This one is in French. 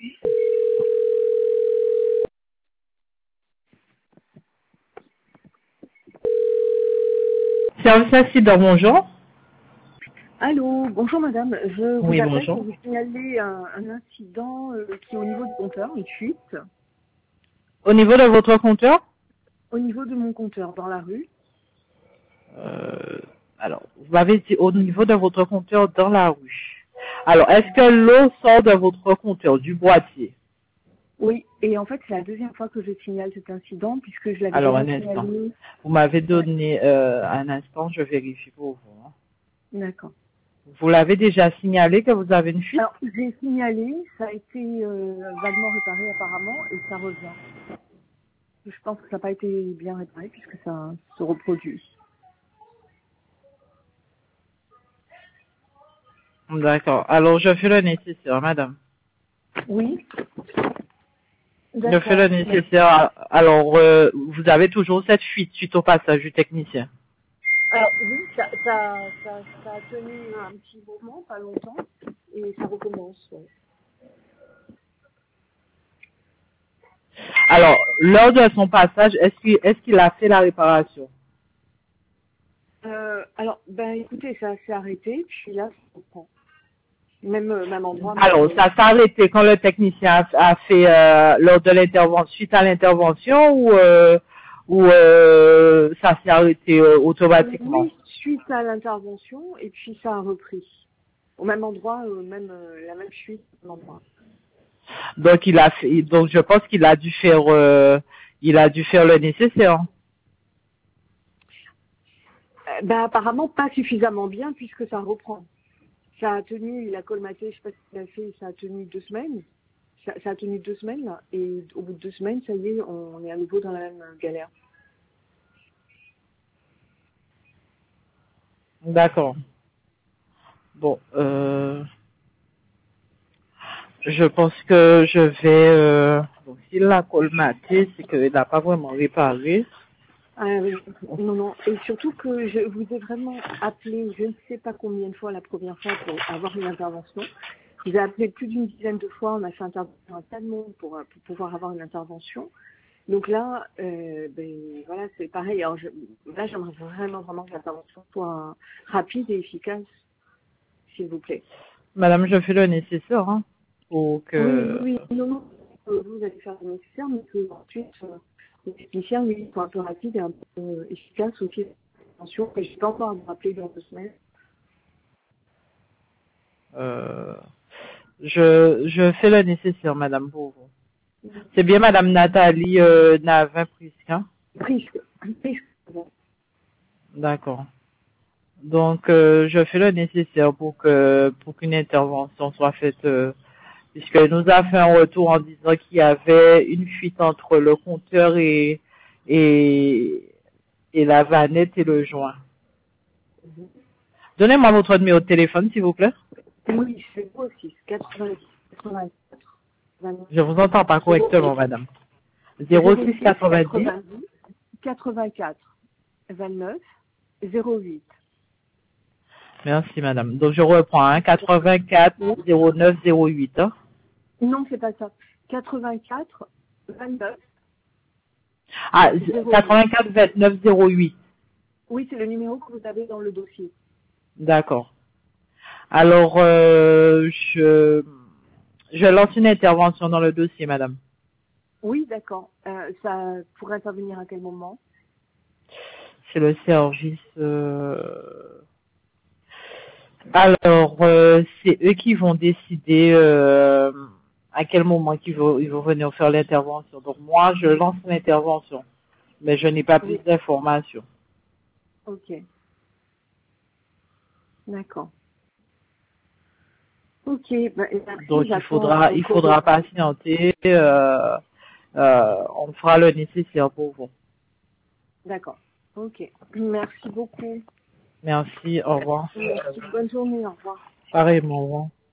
Service accident, bonjour. Allô, bonjour madame. Je vous Oui, appelle bonjour. pour vous signaler un incident qui est au niveau du compteur, une fuite, Au niveau de votre compteur, au niveau de mon compteur dans la rue. alors, vous m'avez dit au niveau de votre compteur dans la rue. Alors, est-ce que l'eau sort de votre compteur, du boîtier? Oui, et en fait c'est la deuxième fois que je signale cet incident puisque je l'avais Alors, déjà un instant. signalé. Vous m'avez Ouais, donné un instant, je vérifie pour vous. Hein. d'accord. Vous l'avez déjà signalé que vous avez une fuite? Alors j'ai signalé, ça a été vaguement réparé apparemment et ça revient. Je pense que ça n'a pas été bien réparé puisque ça se reproduit. D'accord. Alors, je fais le nécessaire, madame. Oui, Je fais le d'accord. nécessaire. Alors, vous avez toujours cette fuite suite au passage du technicien. Alors oui, ça a tenu un petit moment, pas longtemps, et ça recommence. Ouais. Alors, lors de son passage, est-ce qu'il a fait la réparation? Alors, ben écoutez, ça s'est arrêté, puis là, ça reprend. Même endroit, Alors, même. ça s'est arrêté quand le technicien a fait lors de l'intervention, suite à l'intervention ou ça s'est arrêté automatiquement. Oui, suite à l'intervention, et puis ça a repris. Au même endroit, la même chute au même endroit. Donc je pense qu'il a dû faire le nécessaire. Ben apparemment pas suffisamment bien puisque ça reprend. Ça a tenu, il a colmaté, je sais pas ce qu'il a fait, ça a tenu 2 semaines. Ça a tenu 2 semaines, là, et au bout de 2 semaines, ça y est, on est à nouveau dans la même galère. D'accord. Bon, je pense que je vais. Donc s'il l'a colmaté, c'est qu'il n'a pas vraiment réparé. Ah oui, non, non. Et surtout que je vous ai vraiment appelé, je ne sais pas combien de fois la première fois pour avoir une intervention. Je vous ai appelé plus d'une dizaine de fois, on a fait intervenir un tas de monde pour pouvoir avoir une intervention. Donc là, ben voilà, c'est pareil. Alors là, j'aimerais vraiment que l'intervention soit rapide et efficace, s'il vous plaît. Madame, je fais le nécessaire hein, pour Oui, que. oui, non, non. Vous allez faire le nécessaire, mais que ensuite, les techniciens, lui, soient un peu rapides et un peu efficaces aussi. Attention, que je ne vais pas encore vous rappeler dans 2 semaines. Euh, je fais le nécessaire, madame, pour vous. C'est bien madame Nathalie Navin-Prisca. Hein? Prise. D'accord. Donc, je fais le nécessaire pour qu'une intervention soit faite, puisque nous a fait un retour en disant qu'il y avait une fuite entre le compteur et, et la vanette et le joint. Donnez-moi votre numéro de téléphone, s'il vous plaît. Oui, c'est moi aussi. 90, 84, 29, Je vous entends pas correctement, madame. 06 06, 90. 90, 84, 29, 08. Merci, madame. Donc, je reprends, hein, 84 09 08. Hein. Non, c'est pas ça. 84, 29, Ah, 08. 84 29 08. Oui, c'est le numéro que vous avez dans le dossier. D'accord. Alors, je lance une intervention dans le dossier, madame. Oui, d'accord. Ça pourrait intervenir à quel moment? C'est le service. Alors, c'est eux qui vont décider à quel moment ils vont venir faire l'intervention. Donc, moi, je lance l'intervention, mais je n'ai pas plus Oui, d'informations. ok. D'accord. Ok, bah, merci, Donc, j'attends il votre faudra retour. patienter. On fera le nécessaire pour vous. D'accord. Ok. Merci beaucoup. Merci, au revoir. Merci. Bonne journée, au revoir. Pareillement, au revoir.